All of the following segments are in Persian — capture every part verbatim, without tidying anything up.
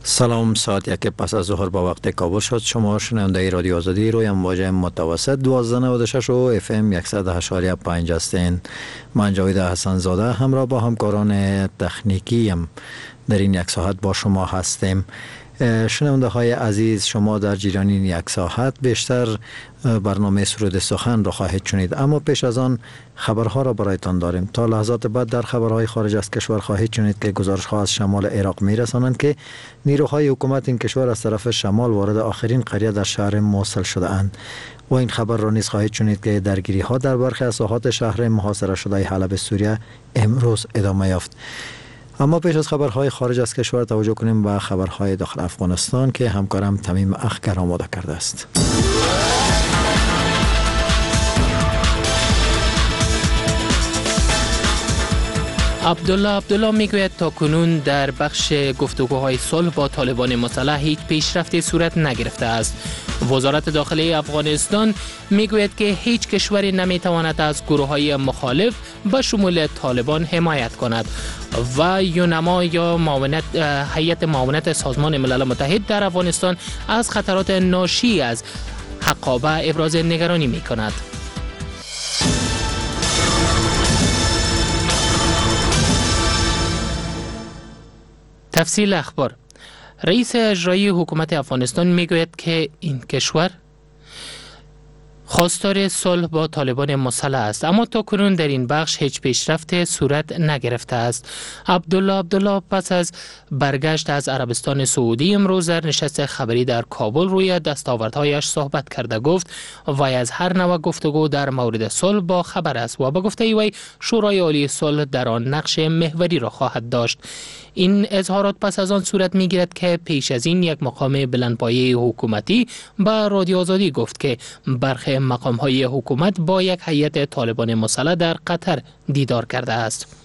سلام، ساعت یک پس از ظهر با وقت کابل شد. شما شنونده رادیو آزادی روی امواج متوسط دوازده نود و شش و اف ام صد و هشت و پنج هستین. من جاوید حسن زاده همراه با همکاران تکنیکی هم در این یک ساعت با شما هستیم. شنونده های عزیز، شما در جریان این یک ساعت بیشتر برنامه سرود سخن را خواهید شنید، اما پیش از آن خبرها را برایتان داریم. تا لحظات بعد در خبرهای خارج از کشور خواهید شنید که گزارش ها از شمال عراق می رسانند که نیروهای حکومت این کشور از طرف شمال وارد آخرین قریه در شهر موصل شده اند. و این خبر را نیز خواهید شنید که درگیری ها در برخی از ساحات شهر محاصره شده حلب سوریه امروز ادامه یافت. اما پیش از خبرهای خارج از کشور توجه کنیم به خبرهای داخل افغانستان که همکارم تمیم اخگر آماده کرده است. عبدالله عبدالله میگوید تا کنون در بخش گفتگوهای صلح با طالبان مسلح هیچ پیشرفتی صورت نگرفته است. وزارت داخلی افغانستان میگوید که هیچ کشوری نمیتواند از گروه‌های مخالف به شمول طالبان حمایت کند و یونما یا معاونت هیئت معاونت سازمان ملل متحد در افغانستان از خطرات ناشی از حقابه ابراز نگرانی میکند. تفصیل اخبار. رئیس اجرایی حکومت افغانستان میگوید که این کشور خواستار صلح با طالبان مسلح است، اما تا کنون در این بخش هیچ پیشرفت صورت نگرفته است. عبدالله عبدالله پس از برگشت از عربستان سعودی امروز در نشست خبری در کابل روی دستاوردهایش صحبت کرده. گفت وی از هر نوع گفتگو در مورد صلح با خبر است و به گفته وی شورای عالی صلح در آن نقش محوری را خواهد داشت. این اظهارات پس از آن صورت میگیرد که پیش از این یک مقام بلندپایه حکومتی به رادیو آزادی گفت که برخی مقام‌های حکومت با یک هیئت طالبان مسلح در قطر دیدار کرده است.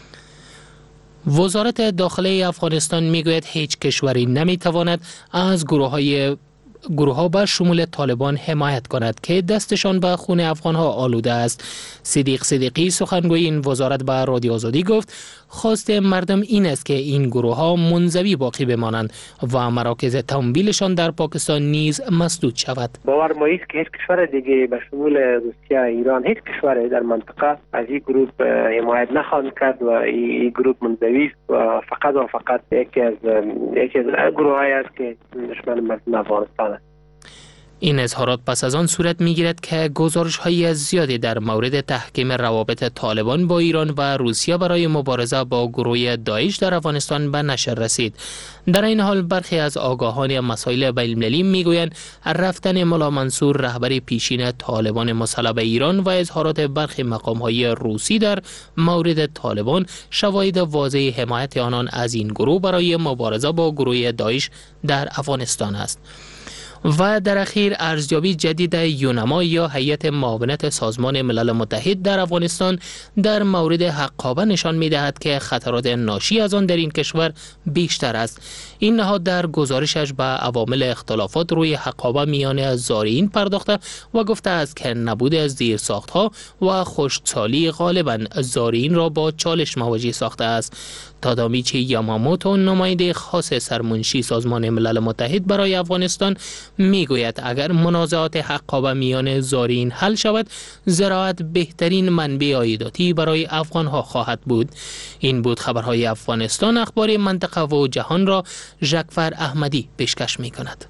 وزارت داخلی افغانستان میگوید هیچ کشوری نمیتواند از گروه‌های گروه ها به شمول طالبان حمایت کند که دستشان به خون افغان ها آلوده است. صدیق صدیقی سخنگوی این وزارت به رادیو آزادی گفت خواست مردم این است که این گروه ها منزوی باقی بمانند و مراکز تمویلشان در پاکستان نیز مسدود شود. باور ما است که هیچ کشور دیگه به شمول روسیه، ایران، هیچ کشور در منطقه از این گروه حمایت نخواهند کرد و این گروه منزوی است و فقط و فقط یکی از یکی از گروه‌هایی است که دشمن مردم افغانستان است. این اظهارات پس از آن صورت میگیرد که گزارش‌های زیادی در مورد تحکیم روابط طالبان با ایران و روسیه برای مبارزه با گروه داعش در افغانستان به نشر رسید. در این حال برخی از آگاهان مسائل بین‌المللی میگویند رفتن ملا منصور رهبر پیشین طالبان مسلح به ایران و اظهارات برخی مقام‌های روسی در مورد طالبان شواهد واضح حمایت آنان از این گروه برای مبارزه با گروه داعش در افغانستان است. و در اخیر ارزیابی جدید یونما یا هیئت معاونت سازمان ملل متحد در افغانستان در مورد حقابه نشان می‌دهد که خطرات ناشی از آن در این کشور بیشتر است. این نهاد در گزارشش به عوامل اختلافات روی حقابه میان زائرین پرداخته و گفته است که نبود از زیرساخت‌ها و خشکسالی غالباً زائرین را با چالش مواجه ساخته است. تادامیچی یاماموتو، نماینده خاص سرمنشی سازمان ملل متحد برای افغانستان، میگوید اگر منازعات حقابه میان زائرین حل شود، زراعت بهترین منبع عایداتی برای افغانها خواهد بود. این بود خبرهای افغانستان. اخبار منطقه و جهان را ژکفر احمدی پیشکش میکند.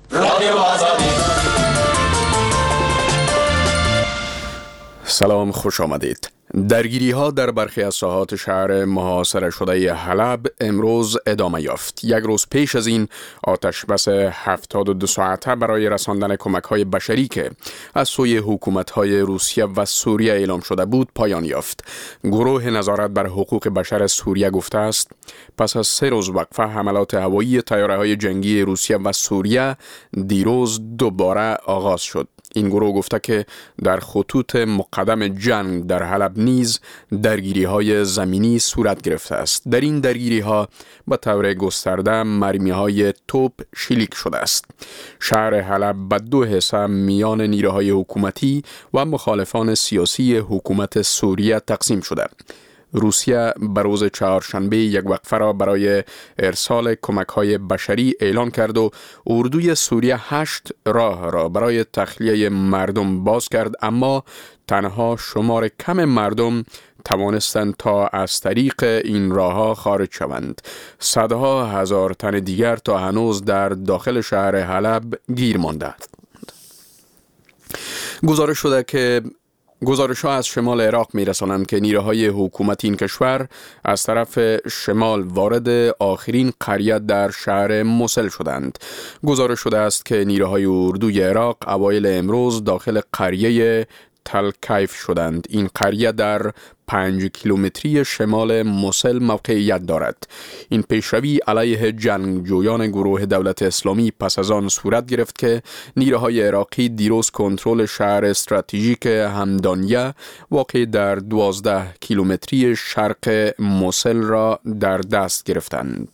سلام، خوش آمدید. درگیری ها در برخی از ساحات شهر محاصره شده حلب امروز ادامه یافت. یک روز پیش از این آتش بس هفتاد و دو ساعته برای رساندن کمک های بشری که از سوی حکومت های روسیه و سوریه اعلام شده بود پایان یافت. گروه نظارت بر حقوق بشر سوریه گفته است پس از سه روز وقفه حملات هوایی طیاره های جنگی روسیه و سوریه دیروز دوباره آغاز شد. این گروه گفته که در خطوط مقدم جنگ در حلب نیز درگیری های زمینی صورت گرفته است. در این درگیری ها به طور گسترده مرمی های توپ شلیک شده است. شهر حلب به دو حصه میان نیروهای حکومتی و مخالفان سیاسی حکومت سوریه تقسیم شده. روسیه به روز چهارشنبه یک وقفه را برای ارسال کمک‌های بشری اعلان کرد و اردوی سوریه هشت راه را برای تخلیه مردم باز کرد، اما تنها شمار کم مردم توانستند تا از طریق این راه‌ها خارج شوند. صدها هزار تن دیگر تا هنوز در داخل شهر حلب گیر ماندند. گزارش شده که گزارش ها از شمال عراق می رسانند که نیروهای حکومت این کشور از طرف شمال وارد آخرین قریه در شهر موسل شدند. گزارش شده است که نیروهای اردوی عراق اوایل امروز داخل قریه تل کیف شدند. این قریه در پنج کیلومتری شمال موسل موقعیت دارد. این پیشروی علیه جنگجویان گروه دولت اسلامی پس از آن صورت گرفت که نیروهای عراقی دیروز کنترل شهر استراتژیک همدانیه واقع در دوازده کیلومتری شرق موسل را در دست گرفتند.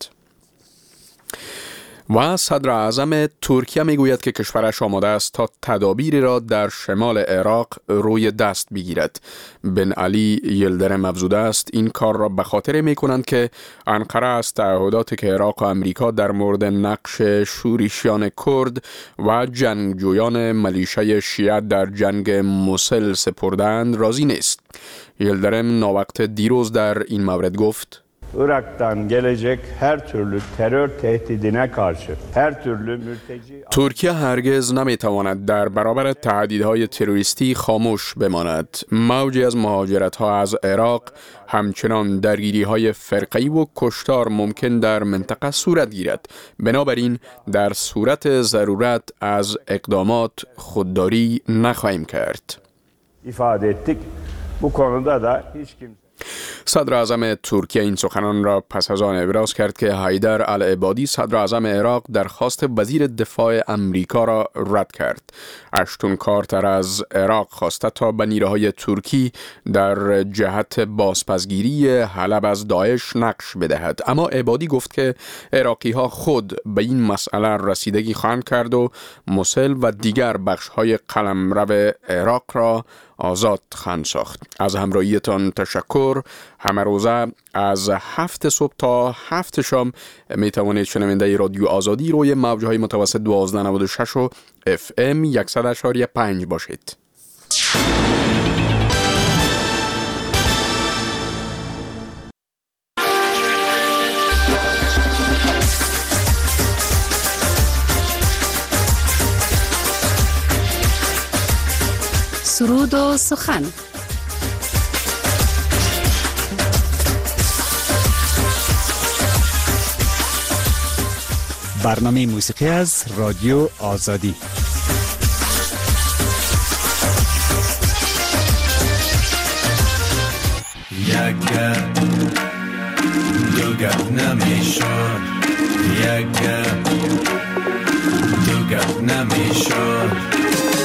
و صدر اعظم ترکیه میگوید که کشورش آماده است تا تدابیری را در شمال عراق روی دست بگیرد. بن علی یلدرم افزوده است این کار را به خاطر می کنند که انقره از تعهداتی که عراق و امریکا در مورد نقش شورشیان کرد و جنگجویان ملیشه شیعه در جنگ موسل سپردند راضی نیست. یلدرم ناوقت دیروز در این مورد گفت: Irak'tan gelecek her türlü terör tehdidine karşı her türlü mülteci ترکیه هرگز نمیتواند در برابر تهدیدهای تروریستی خاموش بماند. موجی از مهاجرت‌ها از عراق، همچنان درگیری‌های فرقه‌ای و کشتار ممکن در منطقه صورت گیرد. بنابراین در صورت ضرورت از اقدامات خودداری نخواهیم کرد. ifade ettik. Bu konuda da hiç kimse صدر اعظم ترکیه این سخنان را پس از آن ابراز کرد که حیدر العبادی صدر اعظم عراق درخواست وزیر دفاع امریکا را رد کرد. اشتون کارتر از عراق خواسته تا به نیروهای ترکی در جهت بازپسگیری حلب از داعش نقش بدهد، اما عبادی گفت که عراقی ها خود به این مسئله رسیدگی خواهند کرد و موسل و دیگر بخش های قلمرو عراق را آزاد خواهند ساخت. از همراهیتان تشکر. همه روزه از هفت صبح تا هفت شام می توانید شنونده رادیو آزادی روی موجهای متوسط دوازده نود و شش و اف ام صد و شش و پنج باشید. سرود و سخن. برنامه موسیقی از رادیو آزادی. یک گپ دو گپ نمیشد، یک گپ دو گپ نمیشد.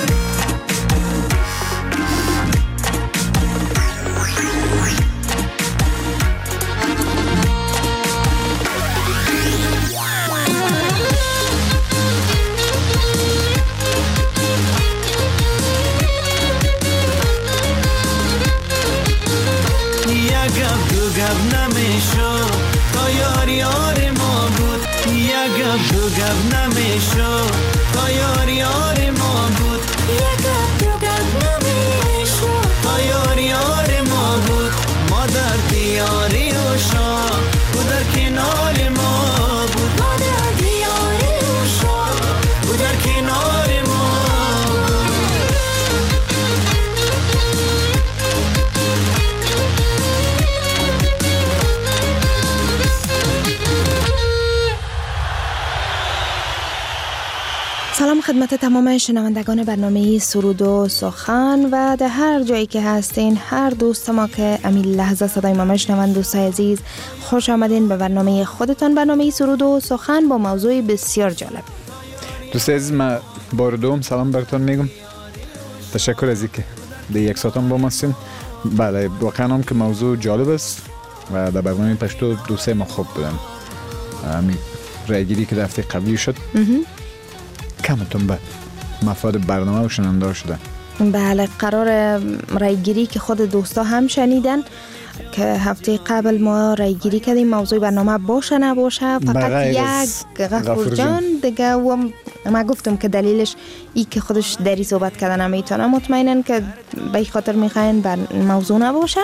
سلام خدمت تمام شنوندگان برنامه سرود و سخن و در هر جایی که هستین، هر دوست ما که امین لحظه صدای ما میشنوند. دوستای عزیز خوش آمدین به برنامه خودتان، برنامه سرود و سخن با موضوع بسیار جالب. دوستای عزیز، من بار دوم سلام براتون میگم. تشکر از اینکه در یک ساعتم با ما هستین. بله، واقعا هم که موضوع جالب است و در برنامه پشتو دوستای ما خوب بودن. همین رایگیری که دفعه قبلی شد کمتون به مفاد برنامه و شنونده شدن. بله، قرار رایگیری که خود دوستا هم شنیدن که هفته قبل ما رای گیری کردیم موضوع برنامه باشه نباشه، فقط یک غفور جان دیگه و ما گفتم که دلیلش ای که خودش دری صحبت کردن نمیتونه، مطمئنن که به این خاطر میخواین بر موضوع نباشه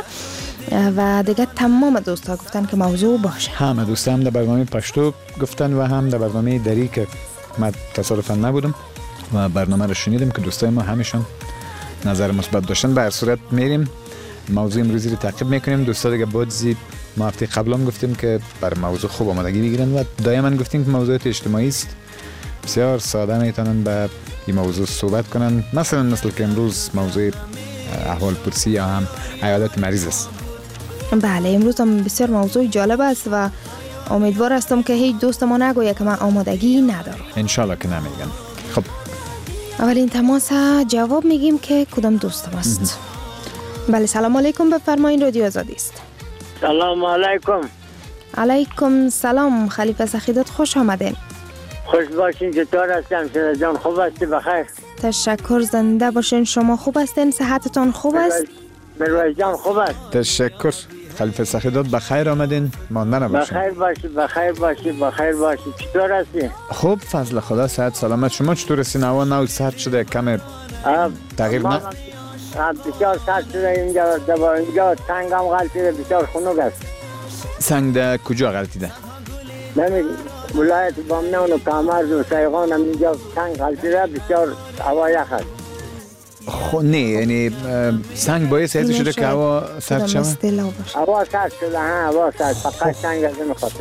و دیگه تمام دوستا گفتن که موضوع باشه. همه دوستا هم در برنامه پشتو گفتن و هم در برنامه دری که من تصادفاً نبودم و برنامه رو شنیدم که دوستای ما همیشون نظر مثبت داشتن. به هر صورت میریم موضوع امروزی رو تعقیب میکنیم. دوستا دیگه بودزی ما هفته قبل هم گفتیم که بر موضوع خوب آمادگی بگیرن و دائما گفتیم که موضوعات اجتماعی است، بسیار ساده میتونن به این موضوع صحبت کنن، مثلا مثل که امروز موضوع احوال پرسی یا هم عیادت مریض است. بله امروز هم بسیار موضوع جالب است و امیدوار هستم که هیچ دوست ما نگویه که من آمادگی ندارم. انشالله که نمیگن. خب اولین تماس جواب میگیم که کدام دوست است. بله سلام علیکم، بفرمایید رادیو آزادی است. سلام علیکم. علیکم سلام خلیفه سخیدات، خوش آمدین. خوش باشین، چطور هستم؟ شما جان خوب هستی؟ بخیر. تشکر، زنده باشین. شما خوب هستین؟ صحتتان خوب است؟ مرویز جان خوب است. تشکر خلیفه سخیدات، بخیر آمدین. مانده نباشین. بخیر باشی بخیر باشی بخیر باشی. چطور هستی؟ خوب فضل خدا، صحت سلامت. شما چطور هستین؟ هوا نو سرد شده، کم تغییر نه؟ بسیار سرد شده اینجا، دبا اینجا سنگ هم غلطیده، بسیار خنک است. سنگ ده کجا غلطیده؟ نمی ولایت بامنان و کامرز و سیغان هم اینجا سنگ غلطیده، بسیار هوا یخ است. خب نه یعنی سنگ باعث هست شده که هوا سرد شده؟ هوا سرد شده، ها هوا سرد، فقط سنگ از این خاطر.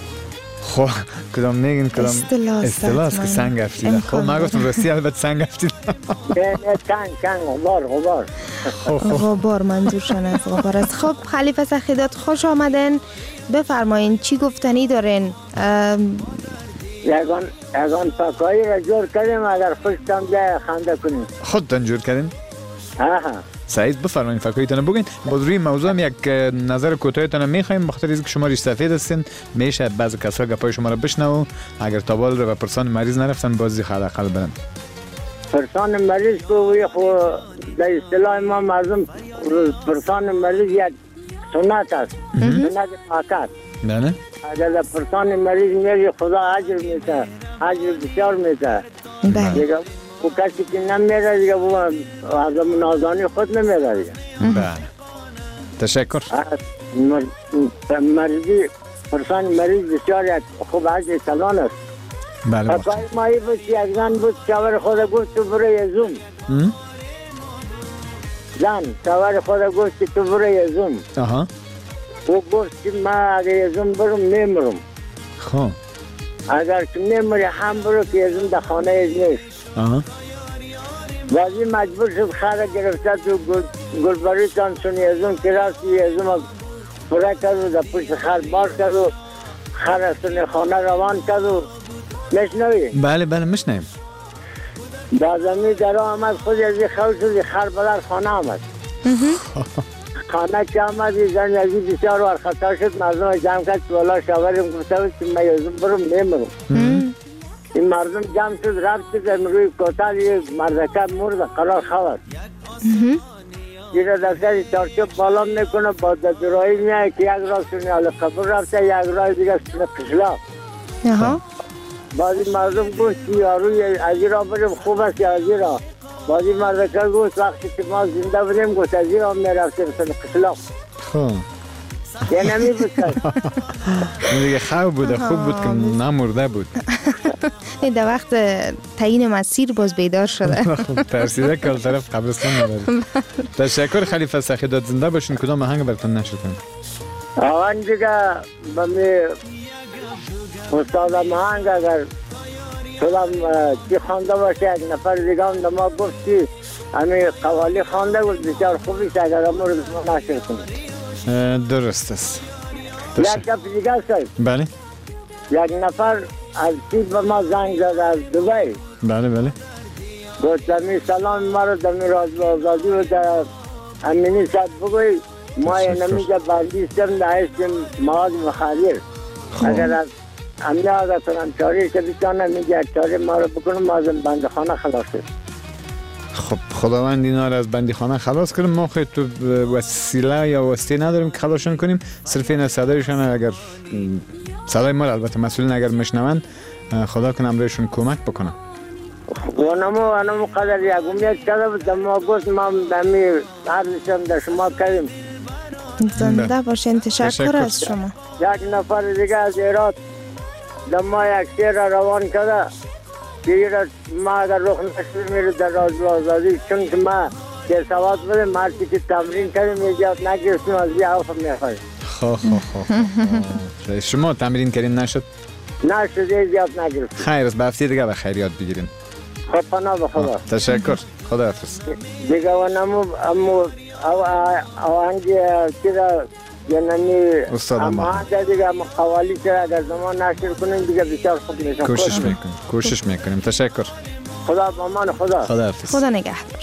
خب کدام میگین کدام اصطلاح است که سنگ افتیده؟ خب من گفتم راستی البته سنگ افتیده. نه سنگ سنگ غبار غبار غبار منظورشان از غبار است. خب خلیفه سخیدات خوش آمدن، بفرمایین چی گفتنی دارین؟ یگان یگان پاکایی را جور کردیم، اگر خوشتم جای خنده کنیم. خودتان جور کردین؟ آها سعید بفرمایید فکایتان بگین. باز روی موضوع هم یک نظر کوتاهتان میخوایم، بخاطر اینکه شما ریش سفید هستین میشه بعضی کسا گپای شما را بشنو، اگر تابال رو به پرسان مریض نرفتن بازی خاله خال برن. پرسان مریض کو خو در اصطلاح ما مردم پرسان مریض یک سنت است، سنت پاکت. بله اگر در پرسان مریض میری خدا اجر میده، اجر بسیار میده. دیگه او کسی که نمیره دیگه او از نازانی خود نمیره دیگه. بله تشکر. مریضی پرسان مریض بسیار یک خوب اجر کلان است. بله پاکای مایی بود که یک زن بود شاور خود گفت تو برو یزوم. زن شاور خود گفت که تو برو یزوم. آها او گفت که من اگر یزوم برم میمرم. خب اگر که میمری هم برو که یزوم در خانه از نیست. آها بازی مجبور شد خر گرفته تو گلبری تانسون یزوم که رفت یزوم پره کرد و در پشت خر بار کرد و خر از خانه روان کرد و مشنوی؟ بله بله مشنویم. بازمی در آمد خود از این خوش شد خر بدر خانه آمد. خانه که آمد این زن یزی بسیار ورخطا شد، مردم جمع کرد که والا شاوریم گفته بود که من یزوم برم نمیرم. این مردم جمع شد رفت در روی کوتال یک مردکه مرد قرار خواست. این را دستگاه چارچوب بالا میکنه با دورایی میای که یک راه سونی حال قبر رفته، یک راه دیگه سونی قشلا. بعضی مردم گوشت یاروی از این را بریم خوب است یا از این را. بعضی مردکه گوشت وقتی که ما زنده بودیم گوشت از این را میرفتیم سونی قشلا. خب یه نمی بود کرد دیگه خوب بود، خوب بود که نمرده بود. در وقت تعیین مسیر باز بیدار شده. خب ترسیده که طرف قبرستان نبرید. تشکر خلیفه سخیدات، زنده باشین. کدام آهنگ براتون نشر کنیم؟ آهنگ دیگه بمی استاد آهنگ اگر شدم چی خوانده باشه یک نفر دیگه هم ما گفت که همین قوالی خوانده بود بسیار خوبیست، اگر امور ما نشر کنیم. درست است. یک گپ دیگه است. بله یک نفر از چیز به ما زنگ زد از دبی. بله بله گفت دمی سلام ما رو دمی راز آزادی و در امینی صد بگوی ما یه نمیجا بندیستم دهستیم مواد مخدر. اگر از امنی آزاد کنم چاری که بیتانم میگه چاری ما رو بکنم ما از بند خانه خلاص شد. خب خداوند اینا رو از بندی خانه خلاص کنیم. ما خیلی تو وسیله یا واسطه نداریم که خلاصشون کنیم. صرف این صدایشان اگر صدای ما البته مسئولین اگر مشنوند خدا کنه امرشون کمک بکنه. ونمو ونمو قدر یک امید کرده بود ما گفت ما دمی عرضشم در شما کردیم. زنده باشین. تشکر از شما. یک نفر دیگه از ایران در ما یک شیر روان کرده دیگر ما اگر رخ نشد میره در رازو آزادی، چون که ما که سواد بودیم مرچی که تمرین کردیم ایجاد نگرفتیم از بیا حرف میخواهیم. خواه خواه خواه شما تمرین کردین نشد؟ نشد ایجاد نگرفتیم. خیر از به هفته دیگه به خیریات بگیرین. خب پناه به خدا. تشکر. خدا حافظ. دیگه و نمو امو آهنگی چیزا یعنی آهنگ دیگه امو قوالی چرا اگر زمان نشر کنیم دیگه بسیار خوب میشه. کوشش میکنیم. کوشش میکنیم. تشکر. خدا بامان خدا. خدا حافظ. خدا نگهدار.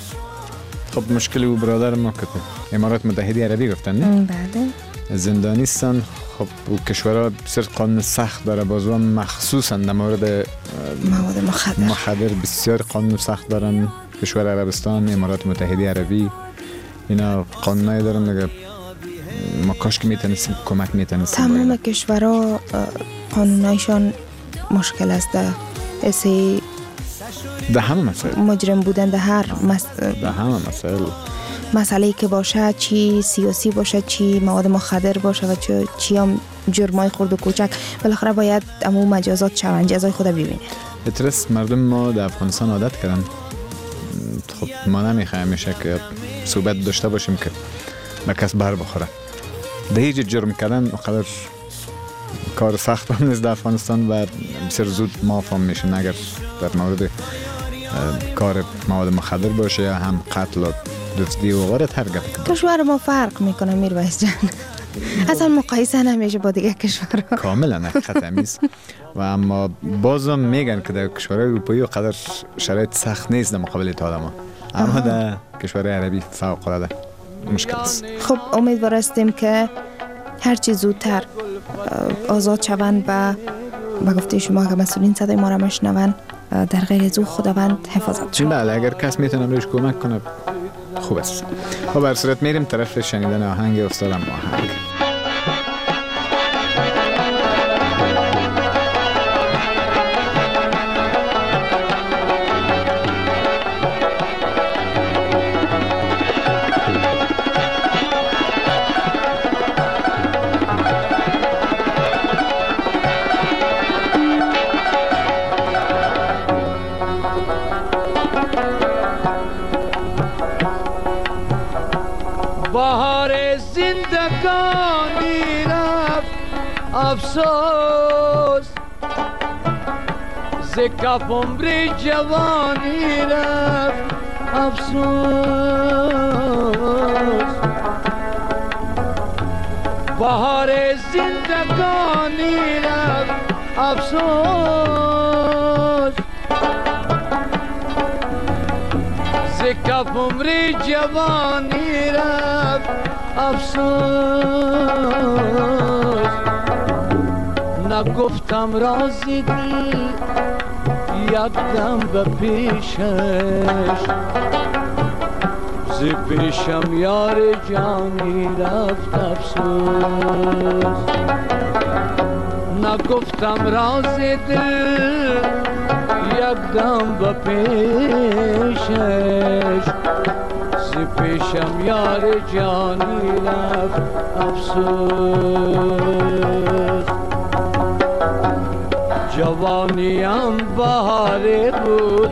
خب مشکلی او برادر ما کتن امارات متحده عربی گفتن نه؟ بله. زندانیستان. خب او کشورها بسیار قانون سخت داره، بازو مخصوصا در مورد مواد مخدر مخدر بسیار قانون سخت دارن. کشور عربستان، امارات متحده عربی اینا قانونایی دارن دیگه. ما کاش که میتونستیم کمک میتونستیم. تمام کشورها قانونایشان مشکل است. اسی ده همه مسائل مجرم بودن ده هر مس... ده همه مسائل مسئله که باشه، چی سیاسی باشه، چی مواد مخدر باشه و چی, چی هم جرمای خرد و کوچک، بالاخره باید امو مجازات شون، جزای خود ببینه. اترس مردم ما در افغانستان عادت کردن. خب ما نمیخوایم میشه که صحبت داشته باشیم که به کس بر بخوره. ده هیچ جرم کردن وقدر کار سخت هم نیست در افغانستان و بسیار زود معاف میشه اگر در مورد کار مواد مخدر باشه یا هم قتل و دزدی و غیره. هر گپ کشور ما فرق میکنه میرویس جان. اصلا مقایسه نمیشه با دیگه کشورها. کاملا حقیقت تمیز. و اما بازم میگن که در کشورهای اروپایی وقدر شرایط سخت نیست در مقابل آدما، اما در کشور عربی فوق العاده مشکل است. خب امیدوار هستیم که هر چی زودتر آزاد شوند و به گفته شما که مسئولین صدای ما را مشنوند در غیر از او خداوند حفاظت شد. بله اگر کس میتونه بهش کمک کنه خوب است. خب بر صورت میریم طرف شنیدن آهنگ استادم. آهنگ بهار زندگانی رفت افسوس، ز کف عمر جوانی رفت افسوس. بهار زندگانی رفت افسوس، ز کف عمر جوانی رفت افسوس. نگفتم راز دل یک دم به پیشش، ز پیشم یار جانی رفت افسوس. نگفتم راز دل یک دم به پیشش، ز پیشم یار جانی رفت افسوس. جوانیم بهاره بود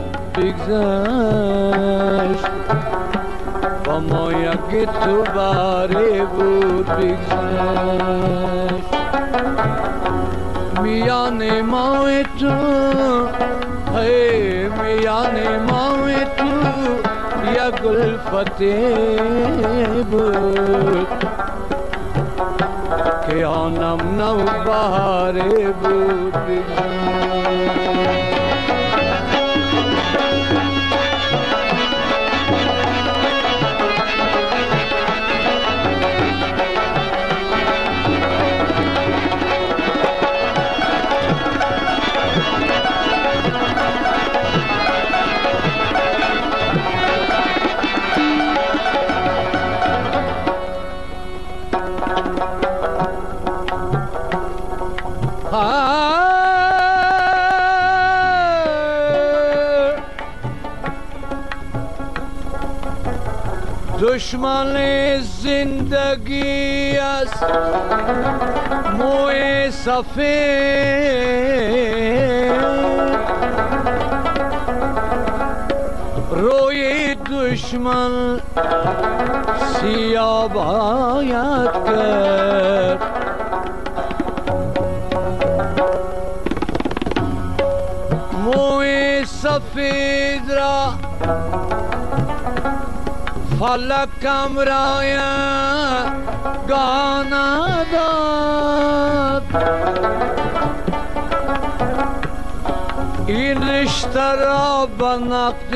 بگذشت، با ما یکی تو باره بود بگذشت. میان ما و تو ای میان ما و تو یک گلفته بود که آنم نو بهاره بود دشمن زندگی است موی سفید، روی دشمن سیاه باید کرد. موی سفید را فلکم رای گانا داد، این رشته را به نقد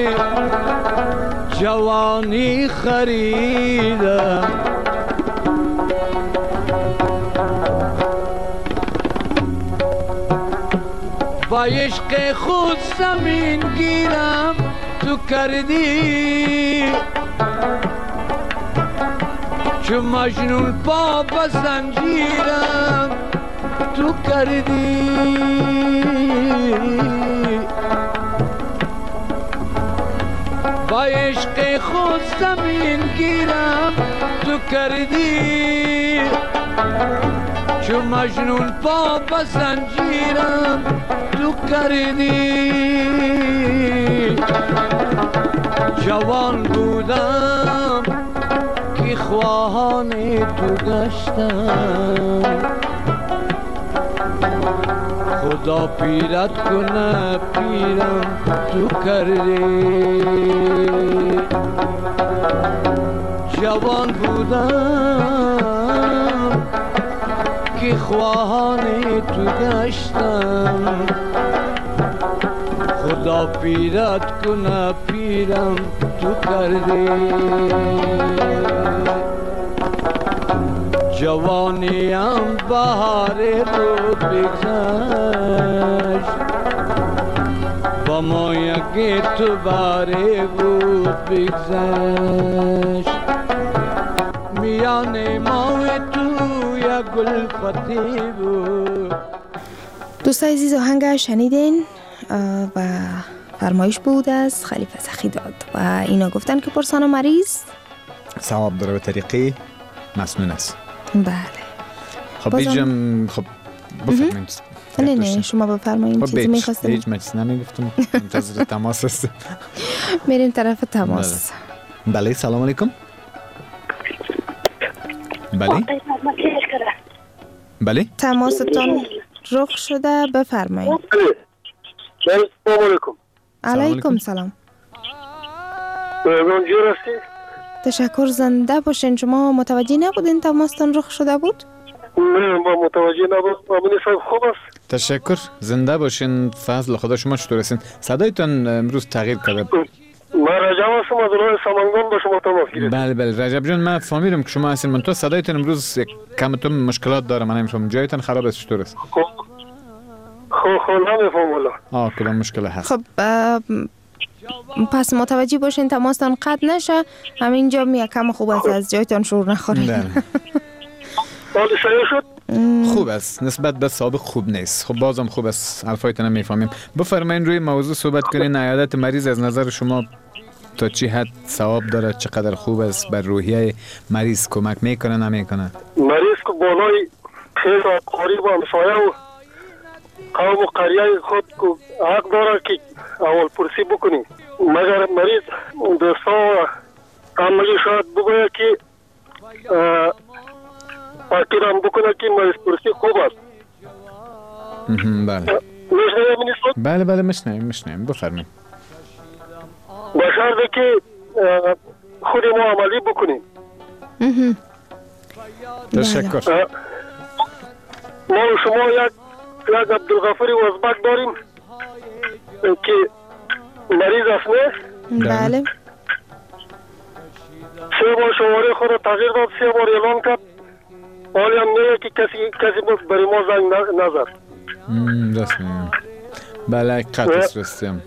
جوانی خریدم. با عشق خود زمین گیرم تو کردی، چون مجنون پا به زنجیرم تو کردی. با عشق خود زمین گیرم تو کردی، چون مجنون پا به زنجیرم تو کردی. جوان بودم که خواهان تو گشتم، خدا پیرت کنه پیرم تو کردی. جوان بودم که خواهان تو گشتم، خدا پیرت کنه پیرم تو کردی. جوانیم بهار بود بگذشت، با ما یکی تو باره بود بگذشت. میان ما و تو یک گل فتی بود. دوستای عزیز آهنگ شنیدین و فرمایش بود از خلیفه سخیداد و اینا گفتن که پرسان مریض ثواب داره به طریقه مسنون است. بله. خب بیجم خب بفرمایید. نه نه شما بفرمایید. چیزی می‌خواستم. هیچ مچ نمیگفتم. منتظر تماس است. میریم طرف تماس. بله سلام علیکم. بله. بله. تماستون رخ شده بفرمایید. سلام علیکم. علیکم سلام. منجور هستی؟ تشکر زنده باشین. شما متوجه نبودین تماستون رخ شده بود؟ نه ما متوجه نبود. امین صاحب خوب است؟ تشکر زنده باشین. فضل خدا شما چطور هستین؟ صدایتون امروز تغییر کرده. من رجب هستم از راه سمنگان با شما تماس گرفتم. بله بله رجب جان من فهمیدم که شما هستین. من تو صدایتون امروز کم تو مشکلات داره. من نمیفهمم جایتون خراب است چطور است؟ خب خب نمیفهمم والله. آه کدام مشکل هست؟ خب پس متوجه باشین تماستان قطع نشه. همینجا می کم خوب است از جایتان شور نخورین. حال صحیح شد؟ خوب است نسبت به سابق خوب نیست. خب بازم خوب است حرفایتون میفهمیم. بفرمایید روی موضوع صحبت کنین. عیادت مریض از نظر شما تا چی حد ثواب داره؟ چقدر خوب است؟ بر روحیه مریض کمک میکنه نمیکنه؟ مریض که بالای خیز و قریب و همسایه و قوم و قریه خود حق داره که اول پرسی بکنی. مگر مریض دوستا و عملی شاید بگوید که پاکیرم بکنه که مریض پرسی خوب است. بله میشنویم نیست؟ بله بله میشنویم میشنویم بفرمایید. با شرطی که خود ما عملی بکنیم. تشکر. ما و شما یک یک عبدالغفوری وزبک داریم که مریض است نه؟ بله. سه بار شماره خود را تغییر داد، سه بار اعلان کرد. حالی هم نه که کسی کسی برای ما زنگ نزد. دست میگم. بله قطع رستیم.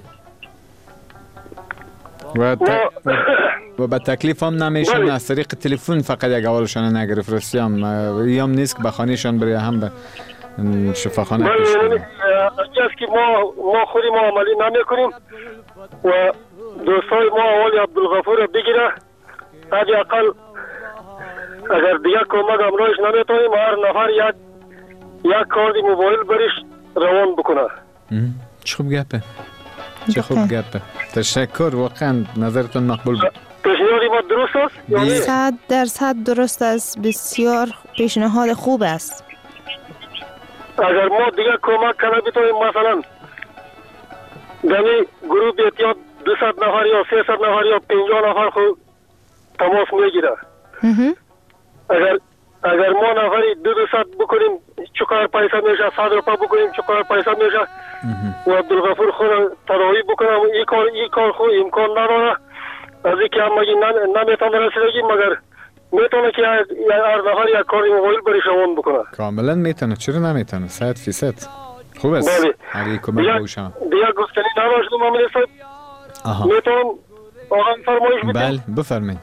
و, ت... و به تکلیف هم نمیشن از طریق تلفن فقط یک اولشان نگرفت رستیم. یام نیست که به خانهشان برای هم به شفاخانه بله پیش یعنی بریم. از که ما ما خودی ما عملی نمیکنیم و دوستای ما اولی عبدالغفور بگیره حداقل اگر دیگه کمک امروز نمیتونیم هر نفر یک یک کارت موبایل برش روان بکنه. چه خوب گپه چه خوب گپه تشکر، واقعا نظرتون مقبول بود. پیشنهادی ما درست است؟ یعنی صد درصد درست است، بسیار پیشنهاد خوب است. اگر ما دیگه کمک کنه بتونیم مثلا دمی گروه احتیاط دویست نفر یا سیصد نفر یا پنجاه نفر خود تماس میگیره. اگر اگر ما نفری دو دویست بکنیم چقدر پیسه میشه؟ صد روپیه بکنیم چقدر پیسه میشه؟ و عبدالغفور خود تداوی بکنم این کار این کار خود امکان نداره، از اینکه هم مگه نمیتونه رسیدگی مگر میتونه که هر نفر یک کار موبایل بری شوان بکنه. کاملا میتونه، چرا نمیتونه؟ صد فیصد خوب است. بله. اگه کمک باشم دیگه گفتنی نباشد ماملی صاحب. آها میتونم آقا فرمایش بدم؟ بله بفرمایید.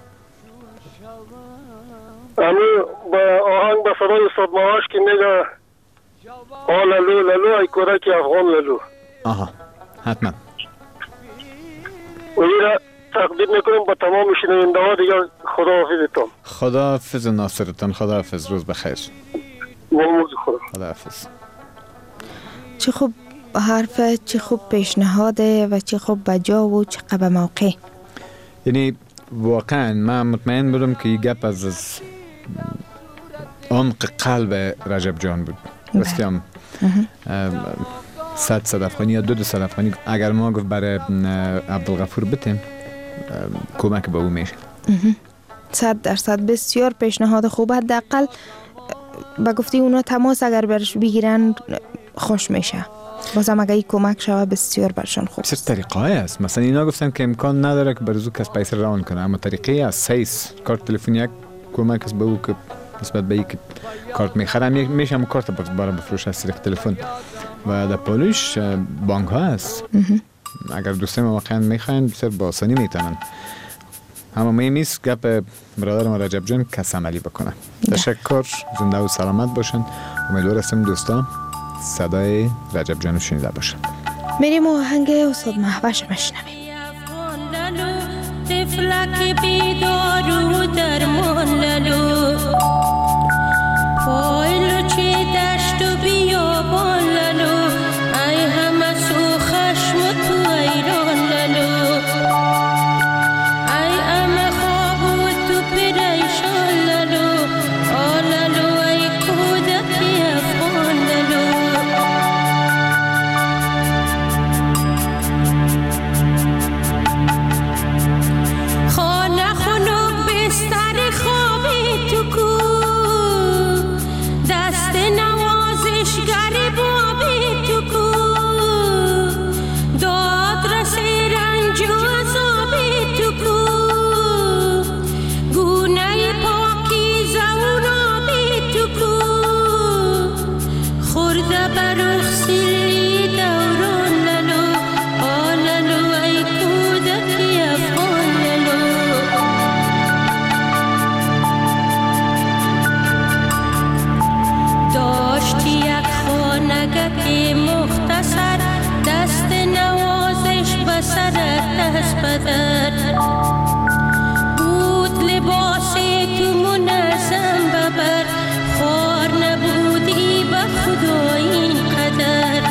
امی با آهنگ با صدای استاد ماهاش که میگه آ لالو لالو ای کودک افغان لالو. آها حتما و این را تقدیم میکنم با تمام شنونده ها. دیگه خداحافظتان. خداحافظ ناصرتان، خداحافظ، روز بخیر. ممنون خدا. خداحافظ. چه خوب حرف، چه خوب پیشنهاده و چه خوب بجا و چه قبه موقع. یعنی واقعا من مطمئن بودم که این گپ از از عمق قلب رجب جان بود. راستی هم صد صدفخانی یا دو دو صدفخانی اگر ما گفت برای عبدالغفور بتیم کمک به او میشه. صد درصد بسیار پیشنهاد خوب. حداقل با گفتی اونا تماس اگر برش بگیرن خوش میشه. بازم اگه این کمک شوه بسیار برشان خوب. چه طریقه است؟ مثلا اینا گفتن که امکان نداره که برزو کس پیسه روان کنه، اما طریقه است. سیس کارت تلفنی یک کمک است به او که نسبت به اینکه کارت میخرم میشه هم کارت برای بفروش از طریق تلفن و در پولش بانک ها است. اگر دوستان واقعا میخواین بسیار با آسانی میتونن. اما مهم نیست گپ برادرم رجب جان کس عملی بکنه. تشکر، زنده و سلامت باشن. امیدوار هستم دوستان صدای رجب جانو شنیده باشن. میریم و آهنگ استاد مهوش مشنویم. طفلک بیدار و درمان لالو پایلو چه دشت و بیابان لالو ای همه سو خشم و تو ایران لالو ای همه خواب و تو پریشان لالو آ لالو ای کودک افغان لالو خانه خنک بستر خوابی تو کو دست نوازشگر بابی تو کو داد رسی رنج و عذابی تو کو گونه پاکیزه و رابی تو کو خورده برخ سیلی دوران لالو آ لالو ای کودکی افغان لالو داشتی یک خانگک مختصر دست نوازش بسرت دست بدر بود لباسی تو منظم ببر خوار نبودی به خدا این قدر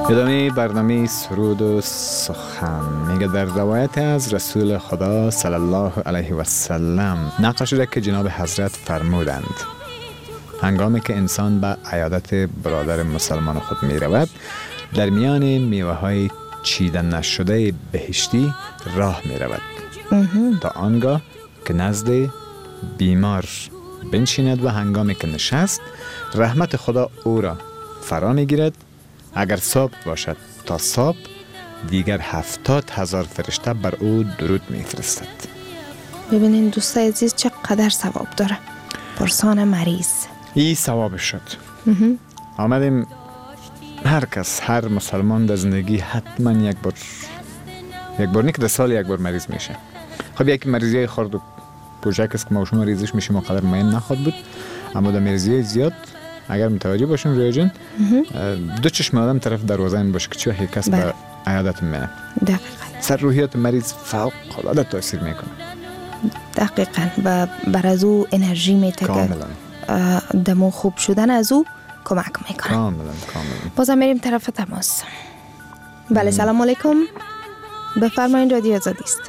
ادامه برنامه سرود و سخن. میگه در روایت از رسول خدا صلی الله علیه و سلم نقل شده که جناب حضرت فرمودند هنگامی که انسان به عیادت برادر مسلمان خود می رود در میان میوه های چیدن نشده بهشتی راه می رود تا آنگاه که نزد بیمار بنشیند و هنگامی که نشست رحمت خدا او را فرا می گیرد. اگر صبح باشد تا صبح دیگر هفتاد هزار فرشته بر او درود می فرستد. ببینین دوستای عزیز چقدر ثواب داره پرسان مریض. این ثوابش شد. آمدیم هر کس هر مسلمان در زندگی حتما یک بار یک بار نه که در سال یک بار مریض میشه. خب یک مریضی خرد و کوچک است که ما شما مریضش میشیم و قدر مهم نخواد بود، اما در مریضی زیاد اگر متوجه باشیم روی جن دو چشم آدم طرف دروازه این باشه که چه یک کس به عیادت منه. دقیقاً سر روحیات مریض فوق العاده تاثیر میکنه. دقیقاً و بر از او انرژی میده که دمو خوب شدن از او کمک میکنه. کاملا کاملا. بازم میریم طرف تماس. بله سلام علیکم. بفرمایید رادیو آزادی است.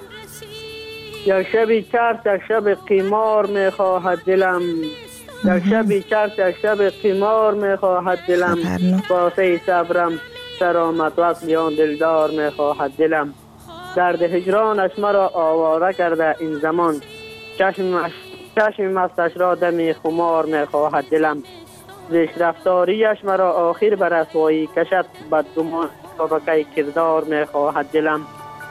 یک شبی چرت یک شب قمار میخواهد دلم، یک شبی چرت یک شب قمار میخواهد دلم، واسه صبرم سرآمد وقت بیان دلدار میخواهد دلم. درد هجرانش مرا آواره کرده این زمان، چشمش چشم مستش را دمی خمار میخواهد دلم. زشت رفتاریش مرا آخر بر رسوایی کشد، بدگمان طبقه کردار میخواهد دلم.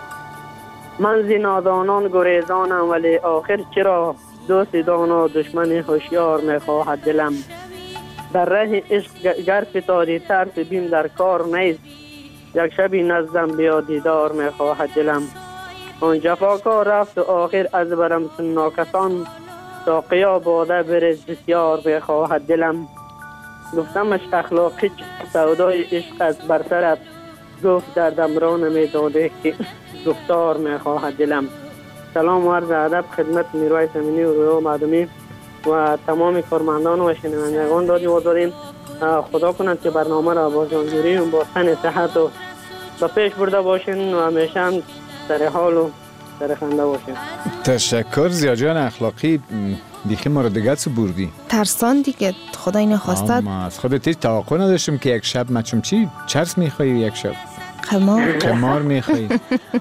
من زی نادانان گریزانم ولی آخر چرا دوست دانا دشمن هوشیار میخواهد دلم. در راه عشق گر فتادی ترس بیم در کار نیست، یک شبی نزدم بیا دیدار میخواهد دلم. آن جفاکار رفت و آخر از برم سناکسان، ساقیا باده برز بسیار میخواهد دلم. گفتمش اخلاقی سودای عشق از بر سرت، گفت در دمران میداده که گفتار میخواهد دلم. سلام و عرض ادب خدمت نیروی زمینی و رویا معدومی و تمام کارمندان و شنوندگان رادیو آزادی. خدا کنند که برنامه را با جانجوری و با تن صحت و با پیش برده باشین و همیشه هم سر حال و سر خنده باشین. تشکر زیا جان اخلاقی، بیخی ما رو دیگه سو بردی. ترسان دیگه خدا اینو خواستد. ما از خودت هیچ توقع نداشتم که یک شب مچم چی چرس میخوایی یک شب قمار قمار میخوایی.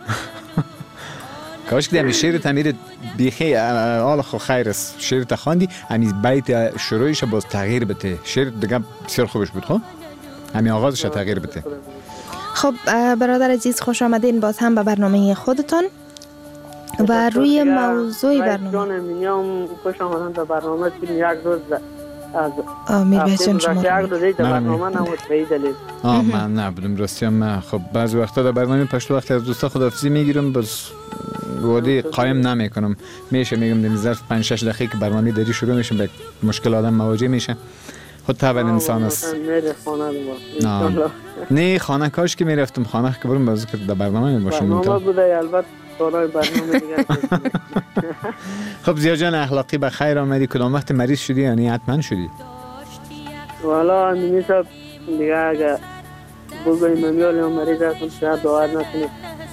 کاش که همی شعر تمیر بیخی آل خو خیر است شعر تخواندی همی بیت شروعش باز تغییر بده. شعر دیگه بسیار خوبش بود. خب همی آغازش تغییر بده. خب برادر عزیز خوش آمدین باز هم به برنامه خودتان و روی موضوع برنامه. جان میام خوش آمدن به برنامه که یک روز از امیر بهشون شما یک روز دیگه برنامه نمود به دلیل. آه من نبودم راستیم. من خب بعضی وقتا در برنامه پشت وقتی از دوستا خداحافظی میگیرم باز وادی قایم نمیکنم. میشه میگم در ظرف پنج شش دقیقه که برنامه داری شروع میشه به مشکل آدم مواجه میشه. خود طبعا انسان است. نه نه خانه کاش که میرفتم خانه که برم باز که در برنامه میباشم. برنامه بوده البته برای برنامه دیگه. خب زیا جان اخلاقی به خیر آمدی. کدام وقت مریض شدی یعنی حتما شدی؟ والا میشه دیگه اگه بگویم میال مریض هستم شاید باور نکنید.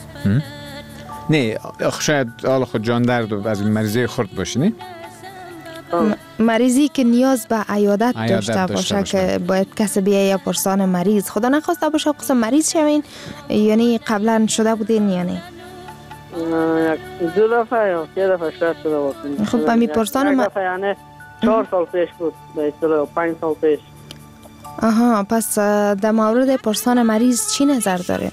نه شاید حالا خود جان درد و از مریضی خورد باشی نه؟ مریضی که نیاز به عیادت داشته باشه که باید کسی بیایه یا پرسان مریض خدا نخواسته باشه قسم مریض شوین یعنی قبلا شده بودین یعنی؟ دو دفعه یا سه دفعه شاید شده باشین. خب به می پرسان یک دفعه یعنی چهار سال پیش بود به اصطلاح پنج سال پیش. آها پس در مورد پرسان مریض چی نظر داره؟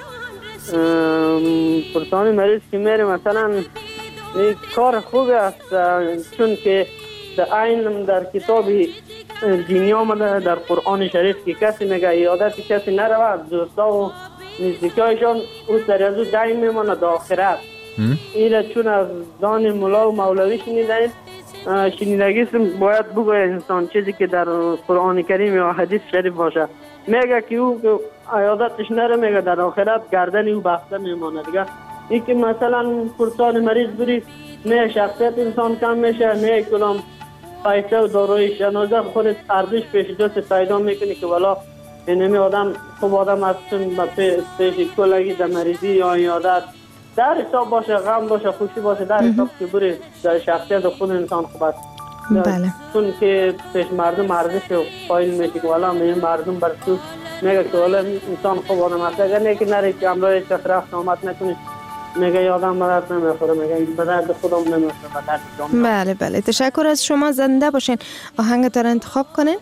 پرسان مریض که میره مثلا یک کار خوب است چون که در عین در کتاب دینی آمده در قرآن شریف که کسی میگه عیادت کسی نرود دوستا و نزدیکایشان او سر از او دایم میماند در آخرت. ایره چون از دان مولا و مولوی شنیدین شنیدگیستم باید بگوید انسان چیزی که در قرآن کریم یا حدیث شریف باشه. میگه که او عیادتش نره میگه در آخرت گردن او بسته میماند دیگه. این که مثلا پرسان مریض برید نه شخصیت انسان کم میشه نه کلام پیسه و داروی شنازه خودت ارزش پیش دوست پیدا میکنی که والا اینمی آدم خوب آدم از چون پیش کلگی در مریضی یا یادت در حساب باشه، غم باشه، خوشی باشه، در حساب که بری در شخصیت خود انسان خوب است. بله. چون که پیش مردم ارزش قائل میشه که والا می مردم بر تو میگه که والا انسان خوب آدم است. اگر نه که نری که امروز کس رفت آمد نکنی میگه آدم مرد نمیخوره، میگه به درد خودم نمیخوره، به درد جامعه. بله بله، تشکر از شما. زنده باشین. آهنگ را انتخاب کنین.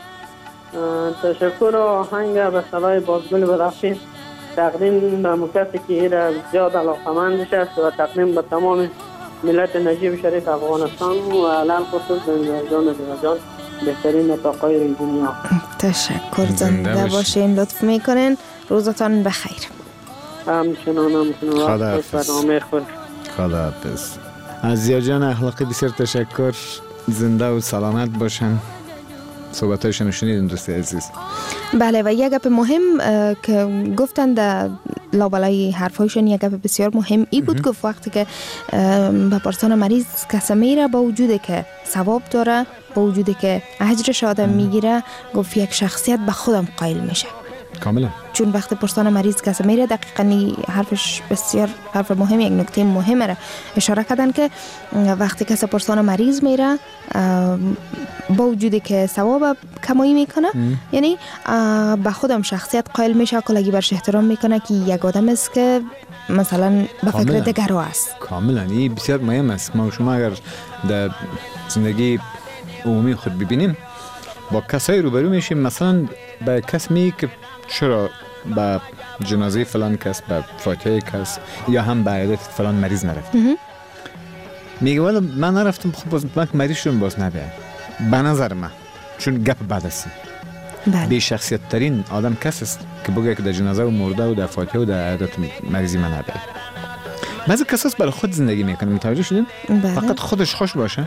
تشکر. آهنگ به صدای بازگل بدخشی تقدیم به مکسی که ایره زیاد علاقمندش است و تقدیم به تمام ملت نجیب شریف افغانستان و علم خصوص به جان جان بهترین نطاقای دنیا. تشکر. زنده باشین. لطف میکنین. روزتان بخیر. همچنان همچنان. خدا حافظ. خدا حافظ. از زیا جان اخلاقی بسیار تشکر. زنده و سلامت باشن. صحبتایشون شنیدین دوست عزیز. بله و یک گپ مهم که گفتن در لابلای حرفایشون، یک گپ بسیار مهم ای بود. گفت وقتی که به پرسان مریض کس میره با وجودی که ثواب داره، با وجودی که اجرش آدم میگیره، گفت یک شخصیت به خودم قائل میشه. کاملا. چون وقتی پرسان مریض کس میره، دقیقاً حرفش بسیار حرف مهم، یک نکته مهمه را اشاره کردن که وقتی کس پرسان مریض میره با وجودی که ثواب کمایی میکنه، یعنی به خودم شخصیت قائل میشه، کلگی برش احترام میکنه که یک آدم است که مثلا به فکر دگرو است. کاملا. این بسیار مهم است. ما و شما اگر در زندگی عمومی خود ببینیم، با کسایی روبرو میشیم، مثلا به کس میگی که چرا به جنازه فلان کس، به فاتحه کس یا هم به عیادت فلان مریض نرفت، میگه والا من نرفتم، خب باز من مریض شدم باز نبیایم. به نظر من چون گپ بد است، بی شخصیت ترین آدم کس است که بگه که در جنازه و مرده و در فاتحه و در عیادت مریضی من نبیایم. بعضی کساس برای خود زندگی میکنه، متوجه شدین؟ فقط خودش خوش باشه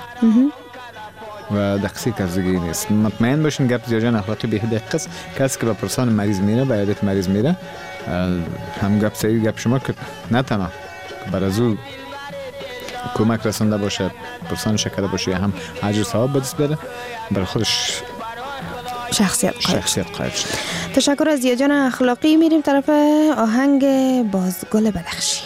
و دقیقی کسیگی نیست. مطمئن باشین گپ زیا جان اخلاقی به دقیقه است. کسی که به پرسان مریض میره، به عیادت مریض میره، هم گپ سعی گپ شما که نه تنها بر از او کمک رسانده باشه، پرسان شکر باشه، هم اجر ثواب به دست بیاره، برای خودش شخصیت قائل شخصیت قائل شد. تشکر از زیا جان اخلاقی. میریم طرف آهنگ بازگل بدخشی.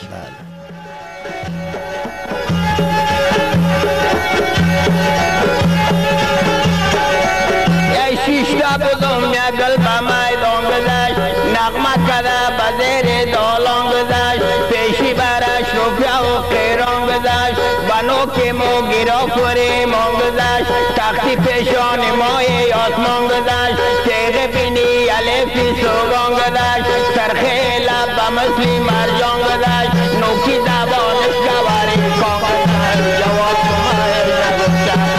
شیشتا بودم یا گل با میدان گذشت، نغمه کده بزیر دالان گذشت، پیشی برش روپیا و قیران گذشت، بنو که مو گیرا کوری مان گذشت، تختی پیشان مای آسمان گذشت، تیغ بینی علیفی سوگان گذشت، سرخی لب بمثلی مرجان گذشت، نوکی زبانش گواری کان گذشت، جواب مای نگفتم.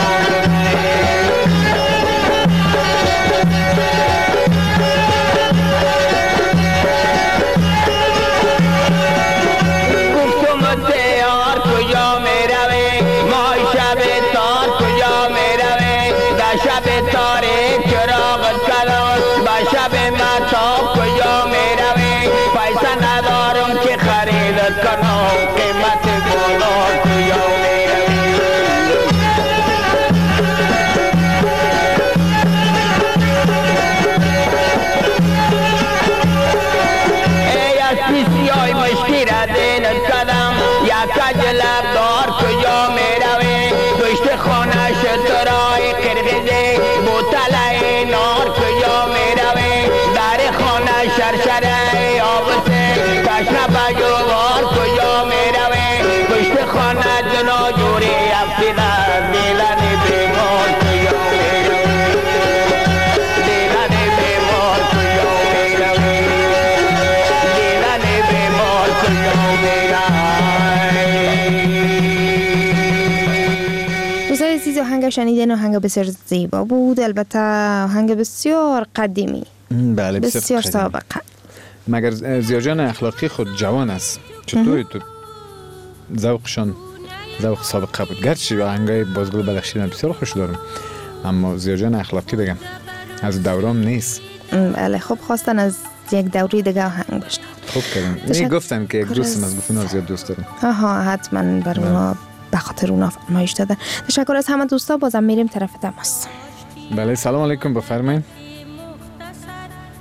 آهنگ شنیدن آهنگ بسیار زیبا بود، البته آهنگ بسیار قدیمی. بله بسیار سابقه. مگر زیا جان اخلاقی خود جوان است، چطوری تو ذوقشان ذوق سابقه بود؟ گرچه آهنگای بازگل بدخشی من بسیار خوش دارم، اما زیا جان اخلاقی دیگه از دورام نیست. بله خب خواستن از یک دوری دیگه آهنگ بشنم. خوب کردن. می گفتم که یک دوستم از گفتن زیاد دوست دارم. آها حتما بر اونا به خاطر اونا فرمایش دادن. تشکر از همه دوستا. بازم میریم طرف تماس. بله سلام علیکم، بفرمایید.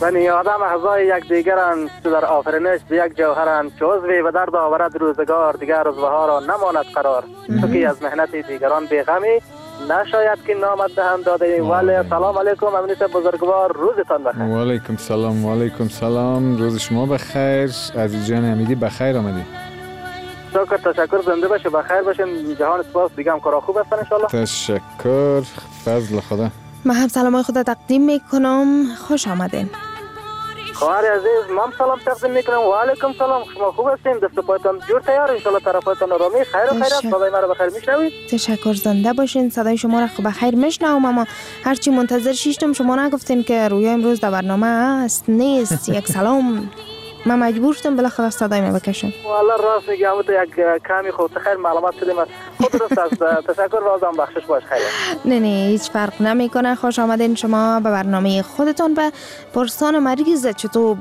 بنی آدم اعضای یک دیگرند در آفرینش به یک جوهرند چو عضوی به درد آورد روزگار دیگر عضوها را نماند قرار تو که از مهنت دیگران بیغمی نشاید که نامت دهم داده ولی سلام علیکم امنیت بزرگوار روزتان بخیر. و علیکم سلام و علیکم سلام روز شما بخیر عزیز جان حمیدی بخیر آمدید. شکر تشکر زنده باشه بخیر باشین جهان سپاس دیگه هم کارا خوب هستن ان شاء الله. تشکر فضل خدا. من هم سلامای خود تقدیم میکنم خوش آمدین. خواهر عزیز من سلام تقدیم میکنم و علیکم سلام شما خوب هستین دست پایتان جور تیار ان شاء الله طرفاتون رامی خیر و خیرات صدای مرا بخیر میشنوید. تشکر زنده باشین صدای شما را خوب بخیر میشنوم اما هرچی منتظر شیشتم شما نگفتین که رویا امروز در برنامه است نیست یک سلام من مجبور شدم بالاخره صدای ما بکشم. والله راست میگم تو یک کمی خود خیر معلومات شدیم خود درست است تشکر بازم بخشش باش خیر. نه نه هیچ فرق نمیکنه خوش آمدین شما به برنامه خودتون و پرسان مریض چطور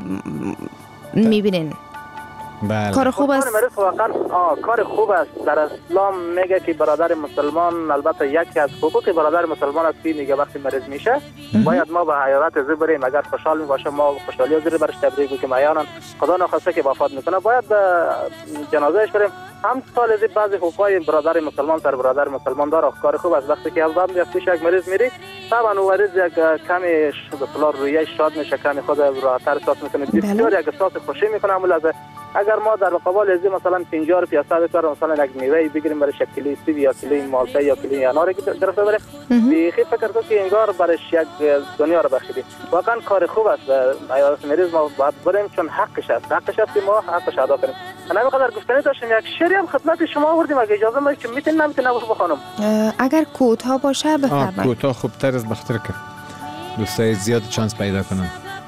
میبینین؟ بله. کار خوب است. آه کار خوب است در اسلام میگه که برادر مسلمان البته یکی از حقوق برادر مسلمان است که میگه وقتی مریض میشه باید ما به حیات زی بریم اگر خوشحال میباشه ما خوشحالی زیر برش تبریک بگیم احیانا خدا نخواسته که وفات میکنه باید به جنازهش بریم هم سال از بعضی حقوقای برادر مسلمان سر برادر مسلمان داره کار خوب است وقتی که اول میاد پیش یک مریض میری طبعا اون مریض یک کمی به اصطلاح رویه شاد میشه کمی خود راحت‌تر احساس میکنه بسیار یک احساس خوشی میکنه اما لازم اگر ما در مقابل ازی مثلا پنجاه روپیه صد روپیه مثلا یک میوه بگیریم برای شکلی سیب یا کیلوی مالته یا کیلوی انار گرفته بره بیخی فکر کنم که انگار برایش یک دنیا رو بخشیدیم واقعا کار خوب است حیات مریض ما باید بریم چون حقش است حقش است که ما حقش ادا کنیم انا بقدر گفتنی داشتم یک شعری هم خدمت شما آوردیم اگه اجازه بدید که میتونم نمیتونم بخونم اگر کوتاه باشه بفرمایید. کوتاه خوبتر از بخاطر که دوستای زیاد چانس پیدا کنن.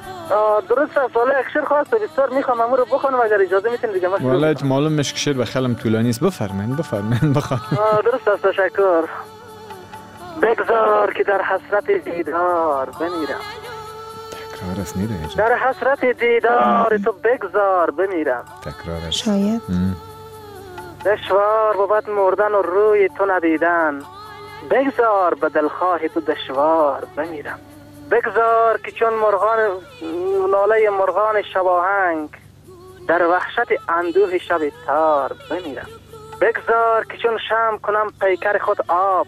درست است والا یک شعر خواست بسیار میخوام امور رو بخونم اگر اجازه میتونید دیگه ما والا معلوم میشه که شعر به خیلی طولانی است بفرمایید بفرمایید بخوام. درست است تشکر. بگذار که در حسرت دیدار بمیرم تکرار است میره در حسرت دیدار تو بگذار بمیرم تکرار است شاید دشوار بود مردن و روی تو ندیدن بگذار به دلخواه تو دشوار بمیرم بگذار که چون مرغان لاله مرغان شباهنگ در وحشت اندوه شب تار بمیرم بگذار که چون شمع کنم پیکر خود آب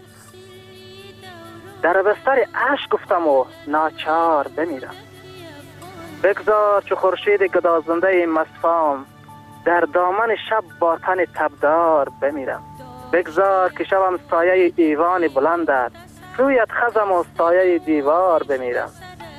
در بستر اشک گفتم و ناچار بمیرم بگذار چو خورشید گدازنده مصفام در دامن شب با تن تبدار بمیرم بگذار که شبم سایه ایوان بلند است رویت خزم و سایه دیوار بمیرم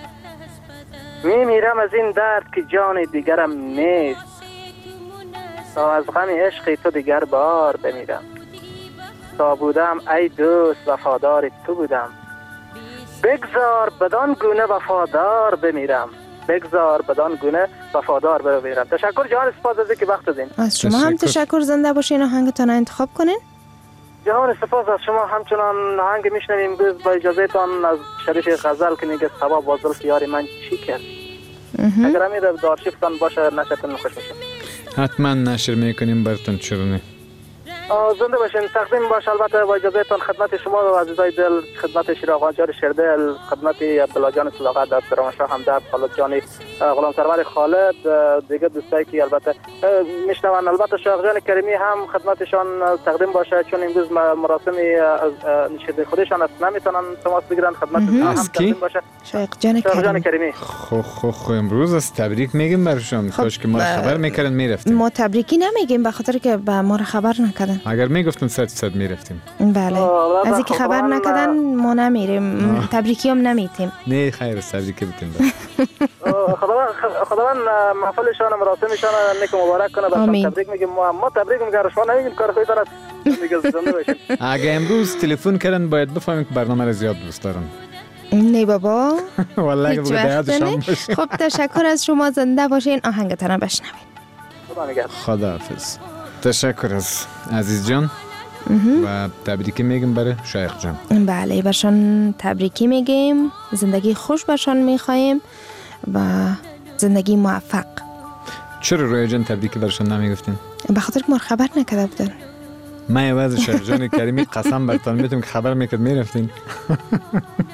میمیرم از این درد که جان دیگرم نیست تا از غم عشق تو دیگر بار بمیرم تا بودم ای دوست وفادار تو بودم بگذار بدان گونه وفادار بمیرم بگذار بدان گونه وفادار بمیرم. تشکر جان سپاس از اینکه وقت دادین. از شما هم تشکر زنده باشین آهنگتون انتخاب کنین. جهان سپاس از شما همچنان آهنگ میشنویم بز با اجازه تان از شریف غزل که میگه سبا بازل خیار من چی کرد اگر همین رو در آرشیفتان باشه نشرتون خوش میشه حتما نشر میکنیم براتون چرونه زنده باشین تقدیم باشه البته با اجازه تان خدمت شما و عزیزای دل خدمت شیراغ جان شردل خدمت عبدالله جان صداقت دست رامشاه همدرد خالد جانی غلام سرور خالد دیگه دوستایی که البته میشنون البته شیخ جان کریمی هم خدمتشان تقدیم باشه چون امروز مراسم نشید خودشان است نمیتونن تماس بگیرن خدمت هم تقدیم باشه شیخ جان کریمی جان کریمی خو خو خو امروز از تبریک میگیم برشون کاش که ما خبر میکردن میرفتیم ما تبریکی نمیگیم به خاطر که به ما خبر نکردن اگر میگفتن صد صد میرفتیم بله از اینکه خبر نکردن ما نمیریم تبریکی هم نمیتیم نه خیر تبریکی بتیم خداوند خداوند محفلشان مراسمشان نیک مبارک کنه باشم تبریک میگیم ما ما تبریک میگیم شما نمیگیم کار خودت است میگه زنده باشین اگه امروز تلفن کردن باید بفهمیم که برنامه را زیاد دوست دارن نه بابا والله اگه بگه یادشان باشه خب تشکر از شما زنده باشین آهنگتون بشنوین خداحافظ تشکر از عزیز جان و تبریکی میگیم برای شیخ جان بله برشان تبریکی میگیم زندگی خوش برشان میخوایم و زندگی موفق چرا رویا جان تبریکی برشان نمیگفتین؟ به خاطر که ما خبر نکرده بودن من یواز شیخ جان کریمی قسم برتان میتونم که خبر میکرد میرفتین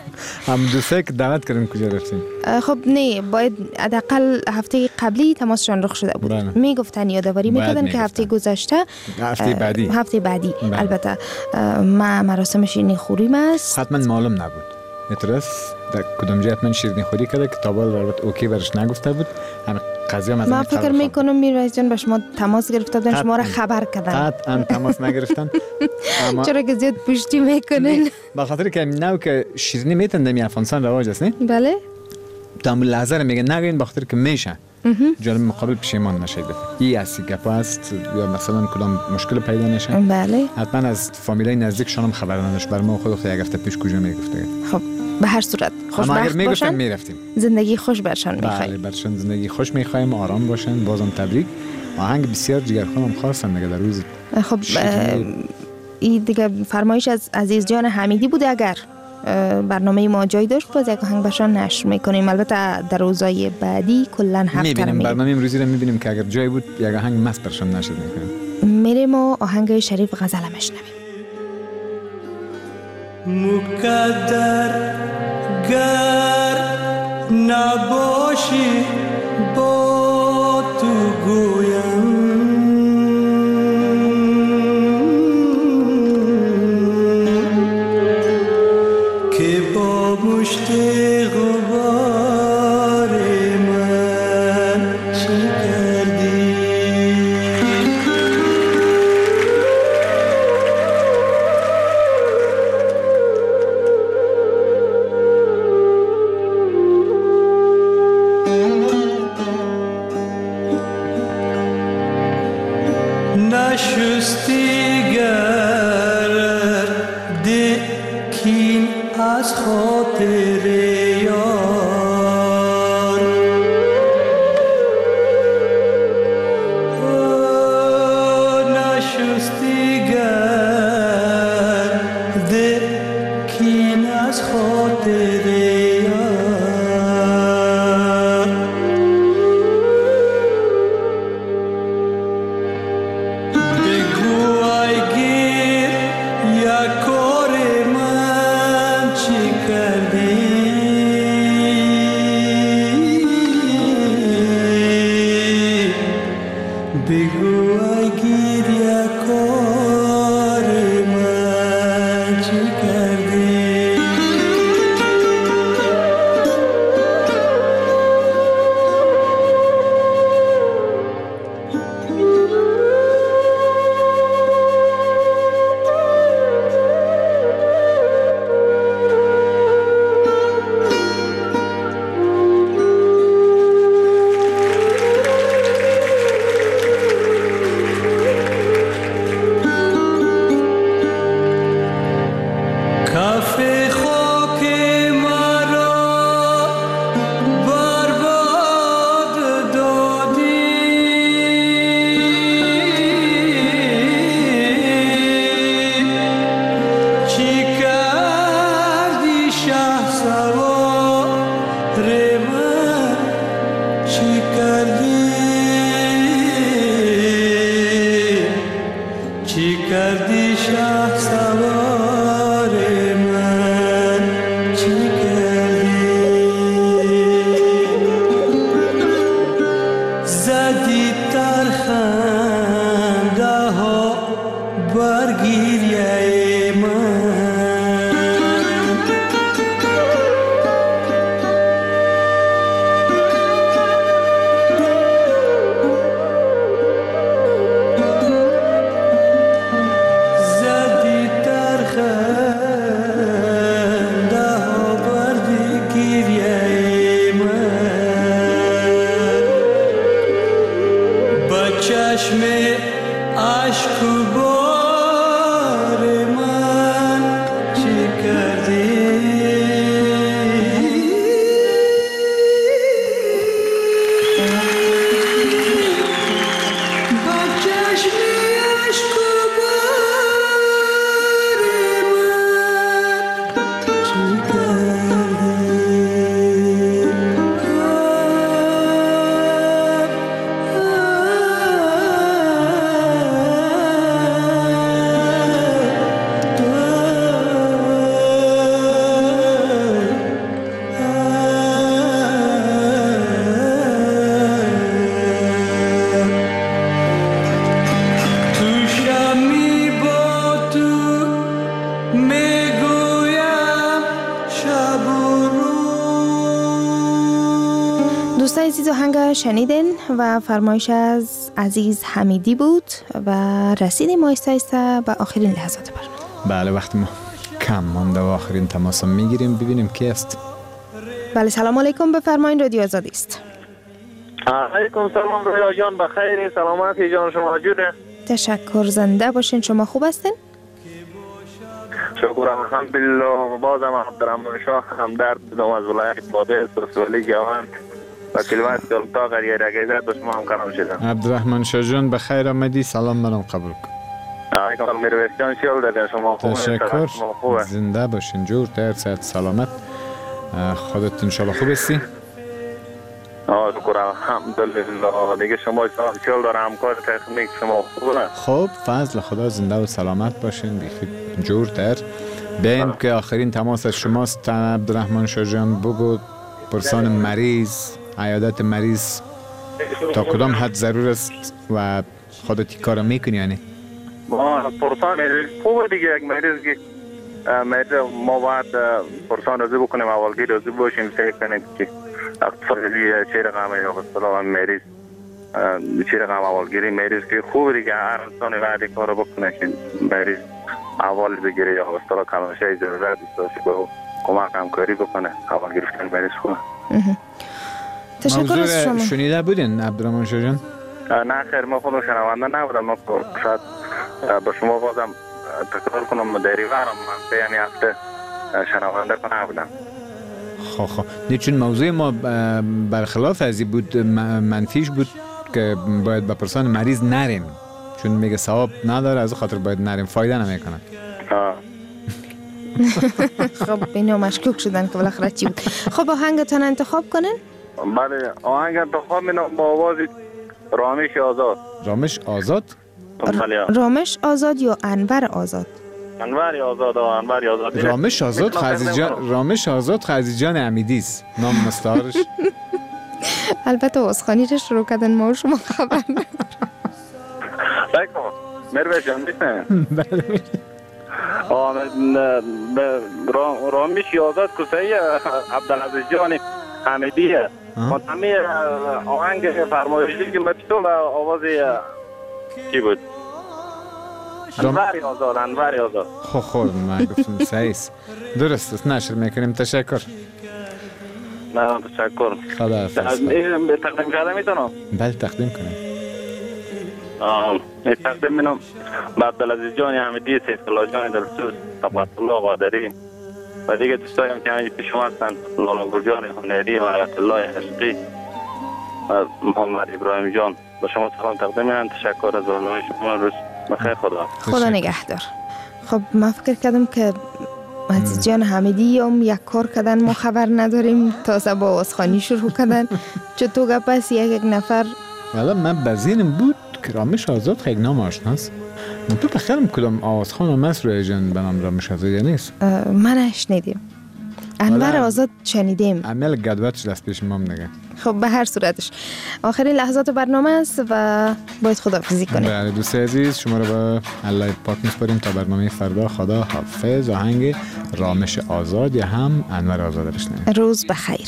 هم دوسته که دعوت کردیم کجا رفتیم؟ خب نه، باید حداقل هفته قبلی تماسشان رخ شده بود. میگفتن یادآوری میکردن که هفته گذشته هفته بعدی هفته بعدی بله. البته ما مراسم شیرینی خوری است. حتما معلوم نبود. اعتراض در کدوم جهت من شیرینی خوری کرده که تابال البته اوکی برش نگفته بود. هم قضیه مثلا ما فکر میکنم میرویس جان به شما تماس گرفته بودن، شما را خبر کردن. قطعا تماس نگرفتن. چرا که زیاد پشتی میکنن؟ به خاطر که نو که شیرینی میتن در افغانستان رواج است نه؟ بله. تمام لحظه میگن نگین به خاطر که میشه. جالب مقابل پشیمان نشید. این اصلی گپ است یا مثلا کدام مشکل پیدا نشه. بله. حتما از فامیلای نزدیکشان هم خبر نداشت. بر ما خود یک هفته پیش کجا میگفته. خب به هر صورت خوشبخت باشن، میرفتیم. زندگی خوش برشان میخوایم. بله برشان زندگی خوش میخوایم، آرام باشن. بازم تبریک. آهنگ بسیار جگرخوانم خواستن دیگه در روز. خب این دیگه فرمایش از عزیز جان حمیدی بوده. اگر برنامه ما جای داشت باز یک آهنگ برشان نشر میکنیم. البته در روزهای بعدی کلا هفته میبینیم برنامه امروزی رو میبینیم که اگر جای بود یک آهنگ مست برشان نشر میکنیم. میریم ما آهنگ شریف غزل میشنویم. مقدر گر نباشی با تو گویم که با مشت غبار من چه کردی نشستی گرد کین از خاطر یار نشستی گرد کین از خاطر دوستای عزیز آهنگ شنیدین و فرمایش از عزیز حمیدی بود و رسیدیم آهسته آهسته به آخرین لحظات برنامه. بله وقت ما کم مانده و آخرین تماس میگیریم ببینیم کی است. بله سلام علیکم، بفرمایید رادیو آزادی است. علیکم سلام رویا جان، بخیر سلامتی جان شما جوره؟ تشکر، زنده باشین. شما خوب هستین؟ شکر الحمدلله. بازم عبدالرحمن شاه همدرد بودم از ولایت بابه سوسولی جوان و کلمات تا غریه رگیزه به شما هم کنم شدم. عبدالرحمن شاه جان بخیر آمدی، سلام منم قبول کن. علیکم میرویس جان شیل دادین شما خوبه؟ تشکر، زنده باشین، جور تر صحت سلامت. خودت انشالله خوب هستی؟ آه شکر الحمدلله. دیگه شما شیل داره همکار تکنیک شما خوبه؟ خوب فضل خدا، زنده و سلامت باشین بیخی جور تر. بین که آخرین تماس از شماست عبدالرحمن شاه جان، بگو پرسان مریض، عیادت مریض تا کدام حد ضرور است و خودت کار میکنی یعنی؟ ما پرسان خوبه دیگه، یک مریض که ما باید پرسان رازی بکنیم، اولگی رازی باشیم، فکر کنیم که اقتصادی چه رقمه یا بسطلا مریض چه رقم اولگیری مریض که خوب دیگه هر انسانی بعدی کار بکنه که مریض اول بگیره یا بسطلا کلمشه ضرورت داشته به کمک همکاری بکنه اول گرفتن مریض خوبه. تشکر از شما. شنیده بودین عبدالرحمن شاه جان؟ نه خیر ما خودم شنونده نبودم، ما شاید به شما بازم تکرار کنم دریورم من به یعنی هفته شنونده کنم نبودم. خب خب نه چون موضوع ما برخلاف ازی بود، منفیش بود که باید به پرسان مریض نریم چون میگه ثواب نداره، از خاطر باید نریم، فایده نمیکنه. خب اینو مشکوک شدن که بالاخره چی بود. خب آهنگتون انتخاب کنن؟ بله آهنگ انتخاب می‌کنم با آواز رامش آزاد. رامش آزاد؟ رامش آزاد یا انور آزاد؟ انور آزاد و انور آزاد. رامش آزاد خزیجان، رامش آزاد خزیجان امیدی است نام مستعارش. البته واسخانی رو شروع کردن ما شما خبر ندارم. بگو مرویس جان می‌شنوی؟ بله. رامش آزاد کسی عبدالعزیز جان حمیدیه. مطمئن آهنگ فرمایشی که مطلوب آواز کی بود؟ انوری آزاد. انوری آزاد. خب خب من گفتم سعیس درست است، نشر میکنیم. تشکر. نه تشکر. خدا حافظ. تقدیم کرده میتونم؟ بله تقدیم کنیم. آه تقدیم منم به عبدالعزیز جان حمیدی، سیدالله جان دلسوز، طبعت الله قادری و دیگه دوستایم که همینجا پیش شما هستند، لالا گرجان هنری و آیت الله عشقی و محمد ابراهیم جان به شما سلام تقدیم می‌کنم. تشکر از راهنمایی شما. روز بخیر. خدا خدا نگهدار. خب من فکر کردم که عزیز جان حمیدی هم یک کار کردن ما خبر نداریم، تازه با آوازخوانی شروع کردن. چطور پس یک یک نفر والا من بزینم بود که رامش آزاد خیلی نام آشناست. من تو بخیرم کدام آوازخوان هم هست روی جان به نام رامش آزاد یا نیست؟ من نشنیدیم. انور آزاد شنیدیم. عمل گدوتش دست پیش مام نگه. خب به هر صورتش آخرین لحظات برنامه است و باید خداحافظی کنیم. بله دوست عزیز شما رو به الله پاک میسپاریم تا برنامه فردا. خدا حافظ. آهنگ رامش آزاد یا هم انور آزاد بشنویم. روز بخیر.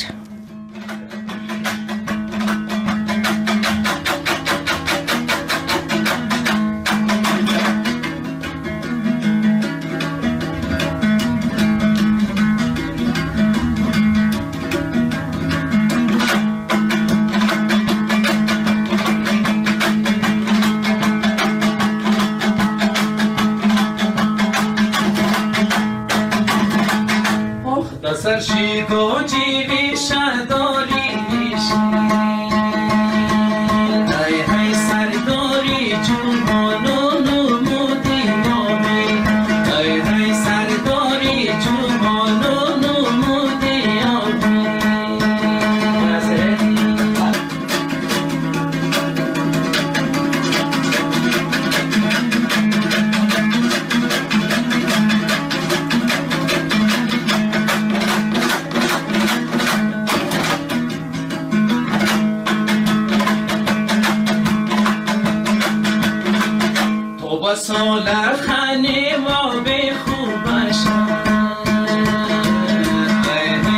سالر خانه ما به خوب باشد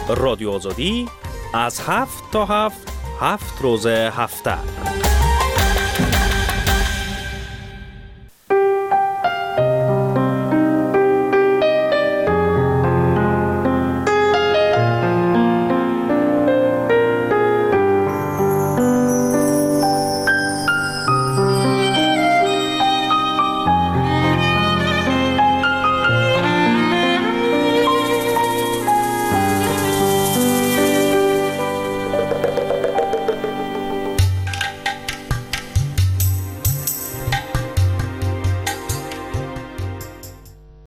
رادیو آزادی از هفت تا هفت هفت روز هفته